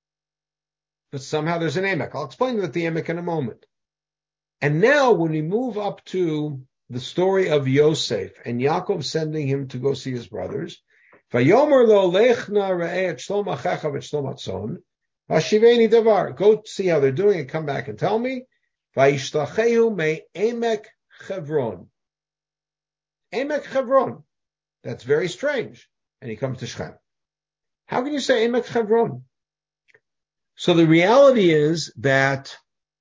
but somehow there's an Emek. I'll explain that the Emek in a moment. And now when we move up to the story of Yosef and Yaakov sending him to go see his brothers, Vayomer lo lechna re'eh et shlom achecha v'et shlom atzon, v'ashiveni davar. Go see how they're doing and come back and tell me. Vayishlachehu me Emek Chevron. Emek Chevron. That's very strange. And he comes to Shechem. How can you say Emek Chevron? So the reality is that,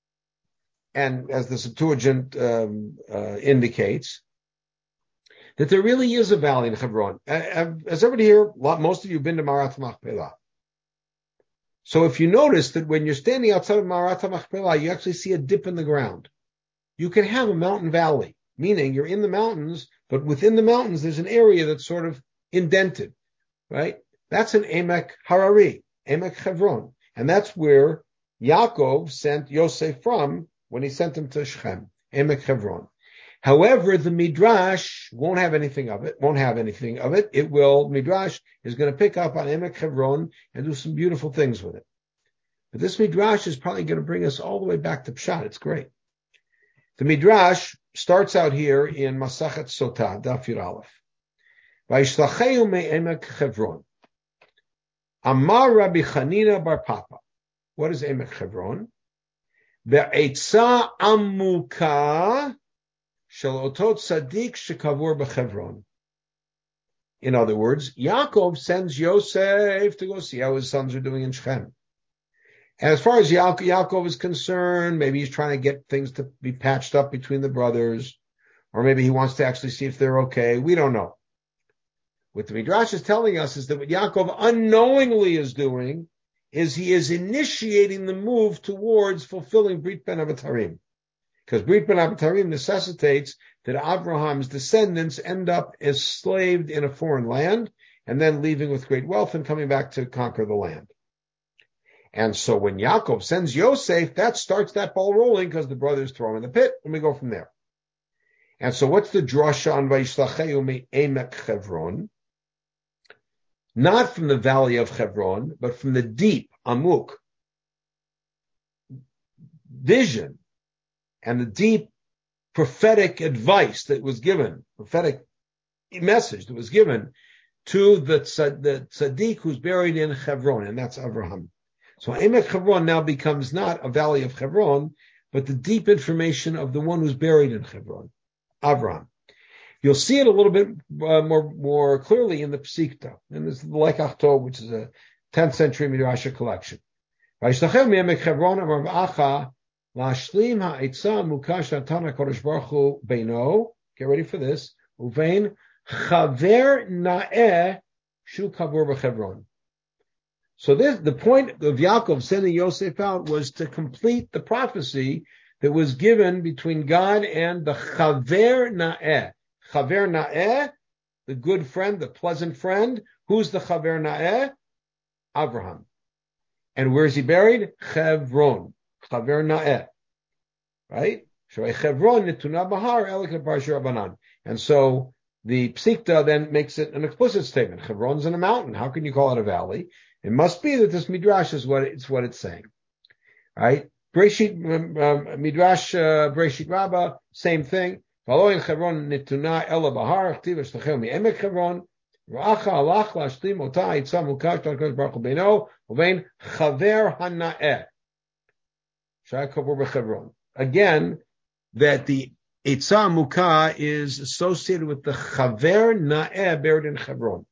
and as the Septuagint indicates, that there really is a valley in Hebron. As everybody here, most of you have been to Marat Machpelah. So if you notice that when you're standing outside of Marat Machpelah, you actually see a dip in the ground. You can have a mountain valley, meaning you're in the mountains, but within the mountains there's an area that's sort of indented, right? That's an Emek Harari, Emek Hebron. And that's where Yaakov sent Yosef from when he sent him to Shechem, Emek Hebron. However, the Midrash won't have anything of it. Midrash is going to pick up on Emek Hebron and do some beautiful things with it. But this Midrash is probably going to bring us all the way back to Pshat. It's great. The Midrash starts out here in Masachet Sotah, Daf Yud Aleph. Vayishlacheu me Emek Hebron. Amar Rabbi Chanina bar Papa. What is Emek Hebron? Be'etza amuka shel otot tzadik shekavur b'Hebron. In other words, Yaakov sends Yosef to go see how his sons are doing in Shechem. And as far as Yaakov is concerned, maybe he's trying to get things to be patched up between the brothers, or maybe he wants to actually see if they're okay. We don't know. What the Midrash is telling us is that what Yaakov unknowingly is doing is he is initiating the move towards fulfilling Brit Ben Abatarim. Because Brit Ben Abatarim necessitates that Abraham's descendants end up enslaved in a foreign land and then leaving with great wealth and coming back to conquer the land. And so when Yaakov sends Yosef, that starts that ball rolling because the brothers throw him in the pit and we go from there. And so what's the drasha on Vayishlacheu me Emek Hebron? Not from the valley of Hebron, but from the deep, Amuk, vision and the deep prophetic advice that was given, prophetic message that was given to the tzaddik who's buried in Hebron, and that's Abraham. So Emek Hebron now becomes not a valley of Hebron, but the deep information of the one who's buried in Hebron, Abraham. You'll see it a little bit more clearly in the Psikta, and this is the Lekach Tov, which is a 10th century Midrashic collection. Vayishlachem me'emek Hebron amar v'acha la'ashlim ha'etza mukash natan HaKadosh Baruch Hu beino, get ready for this, uvein chaver na'eh shu kavur b'Hebron. So the point of Yaakov sending Yosef out was to complete the prophecy that was given between God and the Chaver Na'eh. Chaver Na'eh, the good friend, the pleasant friend. Who's the Chaver Na'eh? Avraham. And where is he buried? Chevron. Chaver Na'eh. Right? Chevron Nituna Bahar Elik Parshir Abanan. And so the Psikta then makes it an explicit statement. Chevron's in a mountain. How can you call it a valley? It must be that this midrash is what it's saying. Right? Breshit midrash Breshit Rabbah, same thing. Following Chevron Nituna Ela Bahar Chtiv Shtachel Mi'emek Chevron. Ra'acha alach lashlim ota itza mukash tarkosh baruch beino uvein chaver hana'eh shai kabur b'Chevron. Again, that the itza mukah is associated with the chaver na'eh buried in Chevron.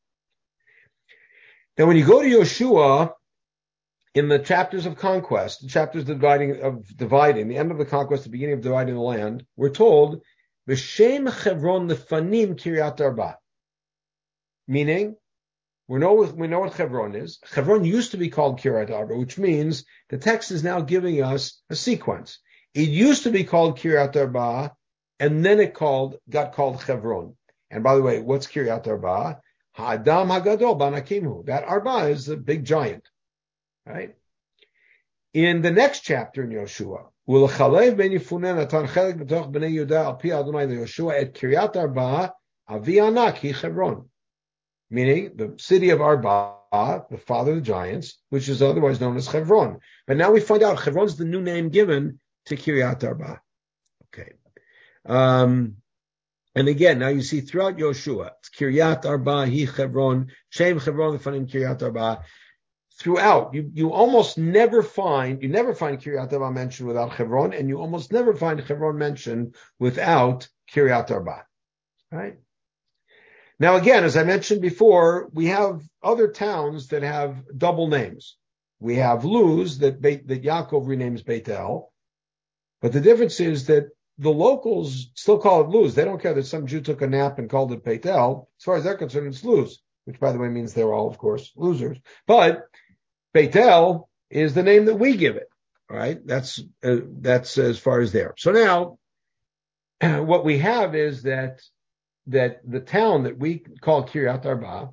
Now, when you go to Yoshua, in the chapters of conquest, the chapters dividing, the end of the conquest, the beginning of dividing the land, we're told b'shem Chevron lefanim Kiryat Arba. Meaning, we know what Chevron is. Chevron used to be called Kiryat Arba, which means the text is now giving us a sequence. It used to be called Kiryat Arba, and then it got called Chevron. And by the way, what's Kiryat Arba? Ha'adam Hagadol Banakimhu. That Arba is the big giant, right? In the next chapter in Yoshua, U'lechalev ben Yefuneh natan chelik b'toch b'nei Yehuda al pi Adonai leYoshua et Kiryat Arba avi anak hi Chevron. Meaning the city of Arba, the father of the giants, which is otherwise known as Chevron. But now we find out Chevron's the new name given to Kiryat Arba. Okay. And again, now you see throughout Yoshua, it's Kiryat Arba, Hi Chevron, Shem Chevron, the Fanim Kiryat Arba. Throughout, you almost never find Kiryat Arba mentioned without Chevron, and you almost never find Chevron mentioned without Kiryat Arba. Right? Now, again, as I mentioned before, we have other towns that have double names. We have Luz that Yaakov renames Beit El, but the difference is that the locals still call it Luz. They don't care that some Jew took a nap and called it Beit El. As far as they're concerned, it's Luz, which, by the way, means they're all, of course, losers. But Beit El is the name that we give it. All right, that's as far as there. So now, what we have is that the town that we call Kiryat Arba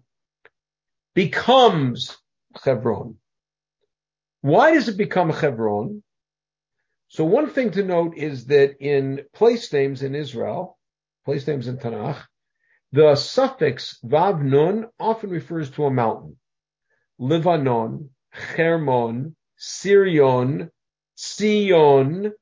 becomes Chevron. Why does it become Chevron? So one thing to note is that in place names in Israel, place names in Tanakh, the suffix Vav Nun often refers to a mountain. Livanon, Hermon, Sirion, Sion,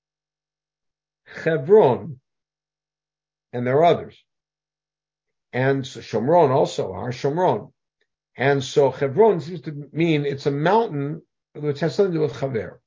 Chevron, and there are others. And so Shomron also, Har Shomron. And so Chevron seems to mean it's a mountain which has something to do with Chaver.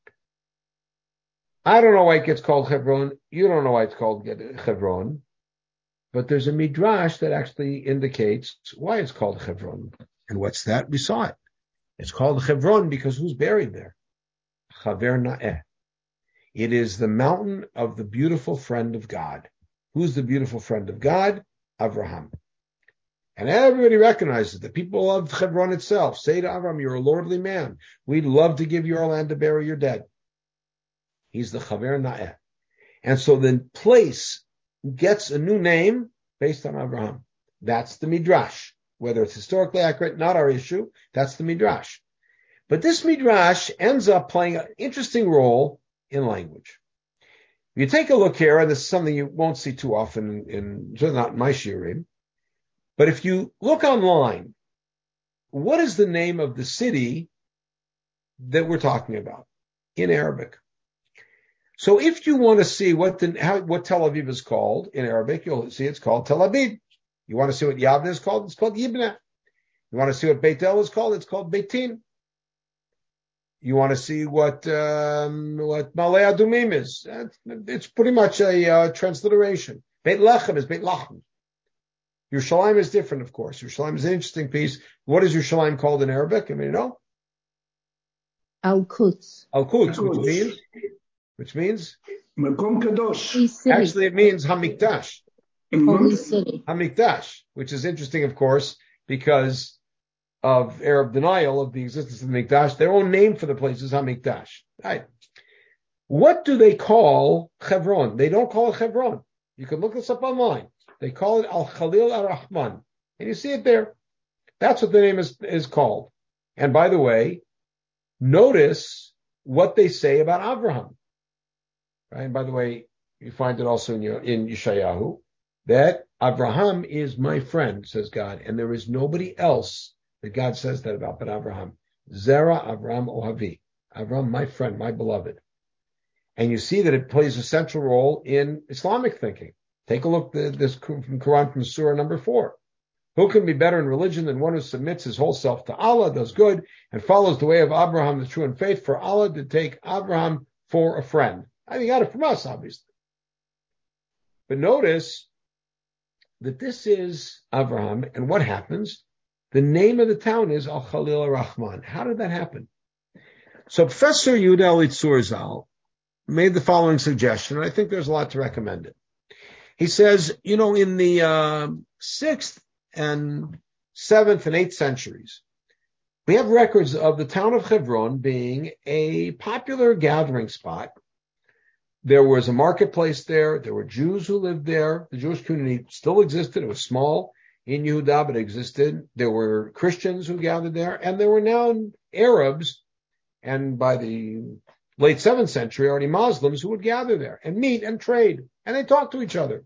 I don't know why it gets called Hebron. You don't know why it's called Hebron. But there's a midrash that actually indicates why it's called Hebron. And what's that? We saw it. It's called Hebron because who's buried there? Chaver Na'eh. It is the mountain of the beautiful friend of God. Who's the beautiful friend of God? Avraham. And everybody recognizes the people of Hebron itself say to Avraham, you're a lordly man. We'd love to give you our land to bury your dead. He's the Chaver Na'eh. And so the place gets a new name based on Avraham. That's the midrash. Whether it's historically accurate, not our issue, that's the midrash. But this midrash ends up playing an interesting role in language. If you take a look here, and this is something you won't see too often certainly not in my shiurim, but if you look online, what is the name of the city that we're talking about in Arabic? So if you want to see what Tel Aviv is called in Arabic, you'll see it's called Tel Aviv. You want to see what Yavne is called? It's called Yibneh. You want to see what Beit El is called? It's called Beitin. You want to see what Ma'ale Adumim is? It's pretty much a transliteration. Beit Lechem is Beit Lachem. Yerushalayim is different, of course. Yerushalayim is an interesting piece. What is Yerushalayim called in Arabic? I mean, you know? Al-Quds. Al-Quds, which means? Makom Kadosh. Actually, it means Hamikdash. Holy city. Hamikdash, which is interesting, of course, because of Arab denial of the existence of the Mikdash. Their own name for the place is Hamikdash. Right. What do they call Hebron? They don't call it Hebron. You can look this up online. They call it Al-Khalil Ar-Rahman. And you see it there. That's what the name is called. And by the way, notice what they say about Avraham. Right? And by the way, you find it also in Yeshayahu, that Avraham is my friend, says God, and there is nobody else that God says that about but Avraham. Zera Avraham Ohavi. Avraham, my friend, my beloved. And you see that it plays a central role in Islamic thinking. Take a look at this from Quran, from Surah number 4. Who can be better in religion than one who submits his whole self to Allah, does good, and follows the way of Abraham, the true and faith, for Allah to take Abraham for a friend? I think got it from us, obviously. But notice that this is Abraham, and what happens? The name of the town is Al-Khalil Ar-Rahman. How did that happen? So Professor Yehuda Elitzur Zal made the following suggestion, and I think there's a lot to recommend it. He says, in the 6th and 7th and 8th centuries, we have records of the town of Hebron being a popular gathering spot. There was a marketplace there. There were Jews who lived there. The Jewish community still existed. It was small in Yehuda, but it existed. There were Christians who gathered there, and there were now Arabs, and by the late 7th century, already Muslims who would gather there and meet and trade, and they talk to each other.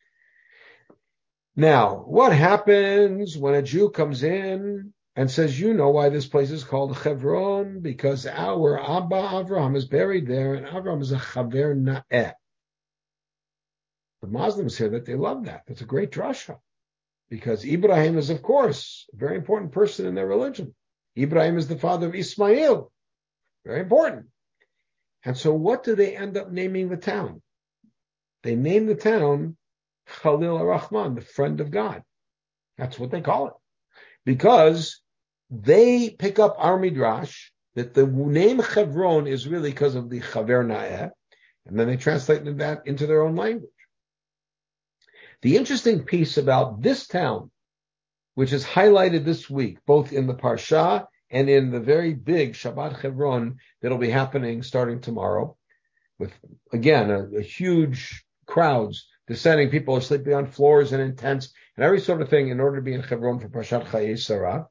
Now, what happens when a Jew comes in and says, you know why this place is called Hebron? Because our Abba Avraham is buried there, and Avraham is a Chaver Na'eh. The Muslims hear that, they love that. That's a great drasha. Because Ibrahim is, of course, a very important person in their religion. Ibrahim is the father of Ismail. Very important. And so what do they end up naming the town? They name the town Khalil Ar-Rahman, the friend of God. That's what they call it. Because they pick up our Midrash that the name Hebron is really because of the Chaver Na'eh, and then they translate that into their own language. The interesting piece about this town, which is highlighted this week, both in the Parsha and in the very big Shabbat Hebron that'll be happening starting tomorrow, with, again, a huge crowds descending. People are sleeping on floors and in tents and every sort of thing in order to be in Hebron for Parshat Chayei Sarah,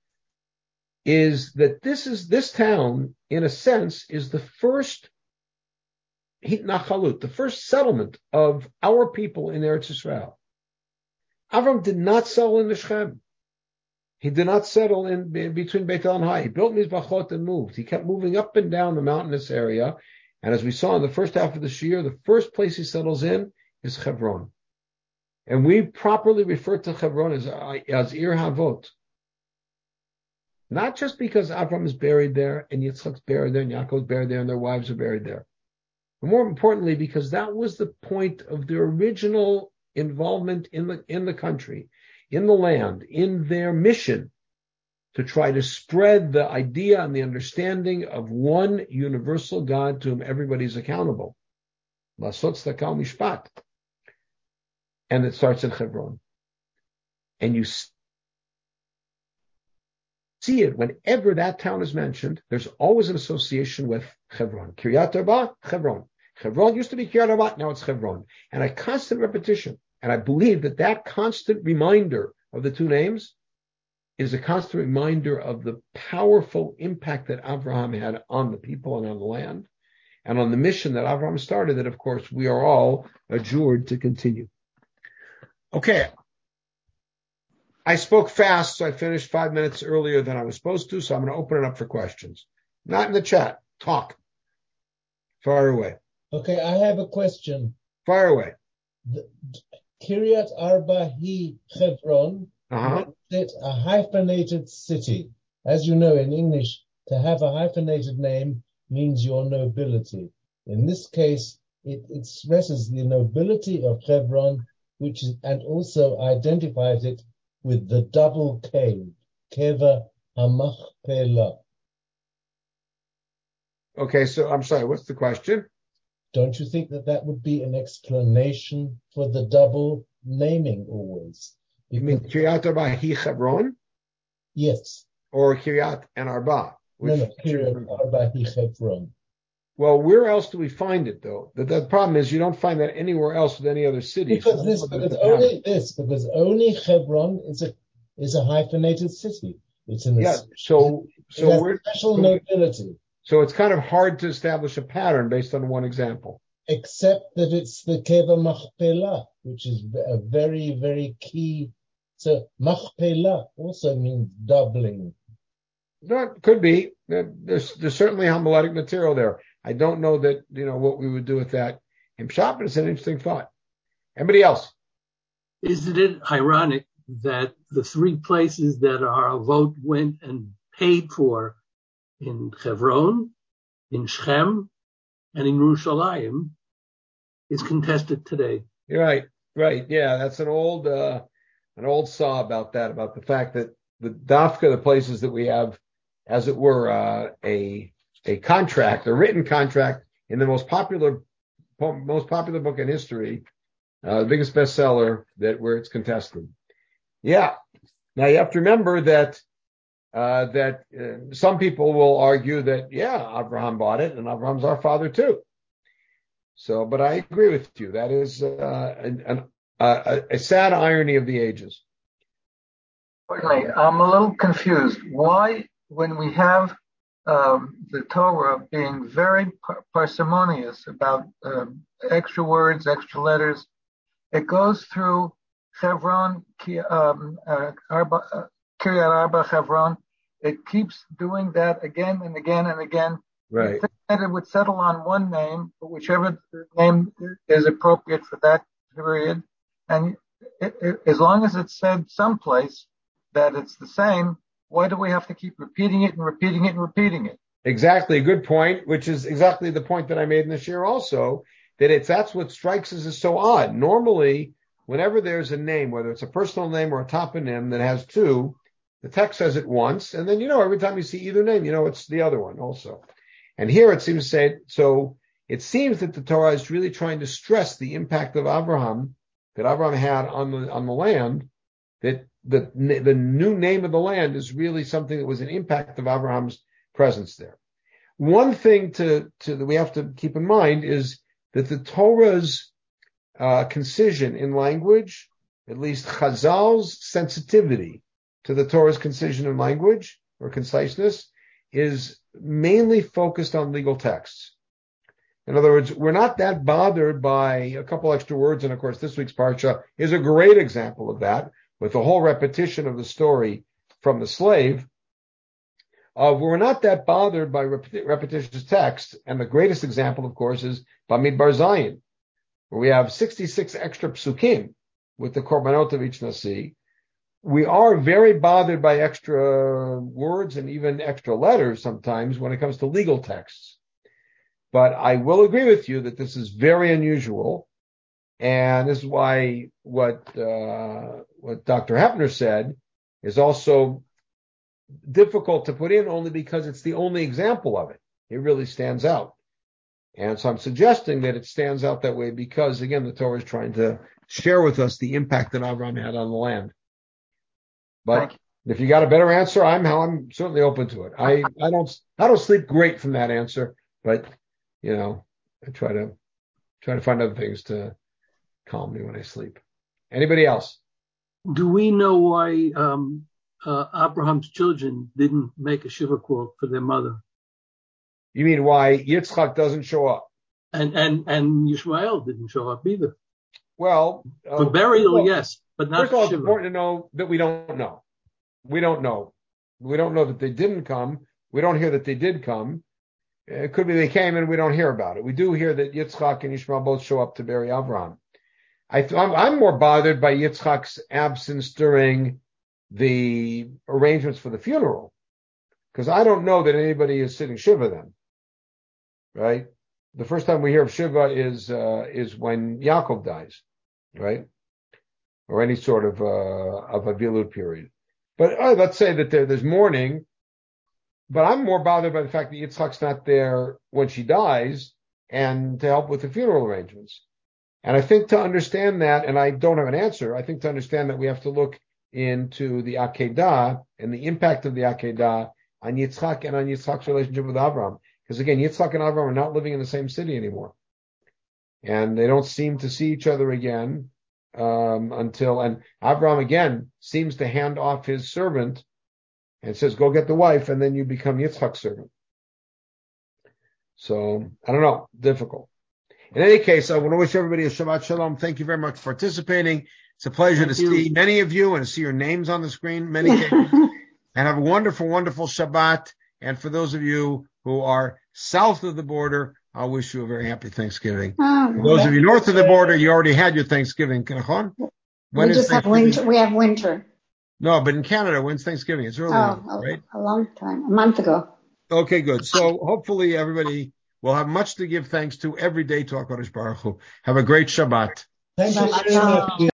is that this town, in a sense, is the first hitnachalut, the first settlement of our people in Eretz Yisrael. Avram did not settle in the Shechem. He did not settle in between Beit El and Hai. He built Mizbachot and moved. He kept moving up and down the mountainous area. And as we saw in the first half of this year, the first place he settles in is Hebron. And we properly refer to Hebron as Ir Havot. Not just because Avram is buried there, and Yitzchak's buried there, and Yaakov is buried there, and their wives are buried there. But more importantly, because that was the point of their original involvement in the country, in the land, in their mission to try to spread the idea and the understanding of one universal God to whom everybody is accountable. Lasot Stakal Mishpat. And it starts in Hebron. And you see it whenever that town is mentioned, there's always an association with Hebron. Kiryat Arba, Hebron. Hebron used to be Kiryat Arba, now it's Hebron. And a constant repetition. And I believe that constant reminder of the two names is a constant reminder of the powerful impact that Avraham had on the people and on the land, and on the mission that Avraham started, that, of course, we are all adjured to continue. Okay. I spoke fast, so I finished 5 minutes earlier than I was supposed to, so I'm going to open it up for questions. Not in the chat. Talk. Fire away. Okay, I have a question. Fire away. Kiryat Arba hi Hebron, makes it a hyphenated city. As you know, in English, to have a hyphenated name means your nobility. In this case, it expresses the nobility of Hebron, and also identifies it with the double cave, Keva HaMachpelah. Okay, so I'm sorry, what's the question? Don't you think that would be an explanation for the double naming always? You mean Kiryat Arba hi Hebron? Yes. Or Kiryat and Arba? No, Kiryat Arba hi Hebron. Well, where else do we find it, though? The problem is you don't find that anywhere else with any other city. Because only Hebron is a hyphenated city. It's in the so we're special nobility. So it's kind of hard to establish a pattern based on one example. Except that it's the Keva Machpelah, which is a very, very key. So Machpelah also means doubling. That could be. There's certainly homiletic material there. I don't know that, what we would do with that in Pshat, but it's an interesting thought. Anybody else? Isn't it ironic that the three places that our vote went and paid for in Hebron, in Shechem, and in Yerushalayim is contested today? You're right. Yeah, that's an old saw about that, about the fact that the Dafka, the places that we have, as it were, a contract, a written contract in the most popular book in history, the biggest bestseller, where it's contested. Yeah. Now you have to remember that some people will argue that Abraham bought it and Abraham's our father too. So, but I agree with you. That is a sad irony of the ages. Certainly, I'm a little confused. Why, when we have the Torah being very parsimonious about extra words, extra letters, it goes through Hebron, Kiryat Arba, Hebron. It keeps doing that again and again and again. Right. You think that it would settle on one name, whichever name is appropriate for that period. And as long as it's said someplace that it's the same, why do we have to keep repeating it and repeating it and repeating it? Exactly. A good point, which is exactly the point that I made in the shir also, that that's what strikes us as so odd. Normally, whenever there's a name, whether it's a personal name or a toponym that has two, the text says it once, and then, every time you see either name, it's the other one also. And here it seems to say, so it seems that the Torah is really trying to stress the impact of Abraham, that Abraham had on the land, that the new name of the land is really something that was an impact of Abraham's presence there. One thing that we have to keep in mind is that the Torah's concision in language, at least Chazal's sensitivity to the Torah's concision in language or conciseness, is mainly focused on legal texts. In other words, we're not that bothered by a couple extra words, and of course this week's parsha is a great example of that, with the whole repetition of the story from the slave. We're not that bothered by repetitious text, and the greatest example, of course, is Bamidbar Zion, where we have 66 extra psukim with the korbanot of each nasi. We are very bothered by extra words and even extra letters sometimes when it comes to legal texts. But I will agree with you that this is very unusual, and this is why what Dr. Hepner said is also difficult to put in, only because it's the only example of it. It really stands out. And so I'm suggesting that it stands out that way because, again, the Torah is trying to share with us the impact that Abraham had on the land. But if you got a better answer, I'm certainly open to it. I don't sleep great from that answer, but I try to find other things to calm me when I sleep. Anybody else? Do we know why Abraham's children didn't make a shiva call for their mother? You mean why Yitzchak doesn't show up? And Yishmael didn't show up either. Well, for burial, yes, but not first of all, shiva. It's important to know that we don't know. We don't know. We don't know that they didn't come. We don't hear that they did come. It could be they came and we don't hear about it. We do hear that Yitzchak and Yishmael both show up to bury Avraham. I'm more bothered by Yitzchak's absence during the arrangements for the funeral, because I don't know that anybody is sitting Shiva then, right? The first time we hear of Shiva is when Yaakov dies, right? Or any sort of a Vilut period. But let's say that there's mourning, but I'm more bothered by the fact that Yitzchak's not there when she dies and to help with the funeral arrangements. And I think to understand that, and I don't have an answer, I think to understand that we have to look into the Akedah and the impact of the Akedah on Yitzchak and on Yitzchak's relationship with Abraham. Because again, Yitzchak and Avraham are not living in the same city anymore. And they don't seem to see each other again and Avraham again seems to hand off his servant and says, go get the wife, and then you become Yitzchak's servant. So, I don't know, difficult. In any case, I want to wish everybody a Shabbat Shalom. Thank you very much for participating. It's a pleasure to see many of you and to see your names on the screen, many cases. And have a wonderful, wonderful Shabbat. And for those of you who are south of the border, I wish you a very happy Thanksgiving. For those of you north of the border, you already had your Thanksgiving. We just have winter. We have winter. No, but in Canada, when's Thanksgiving? It's early, right? A long time, a month ago. Okay, good. So hopefully everybody will have much to give thanks to every day to HaKadosh Baruch Hu. Have a great Shabbat. Thank you very much.